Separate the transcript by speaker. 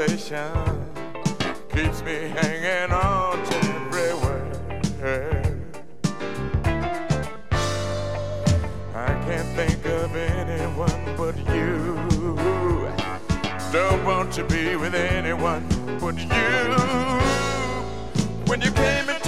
Speaker 1: temptation keeps me hanging on everywhere. I can't think of anyone but you. Don't want to be with anyone but you. When you came in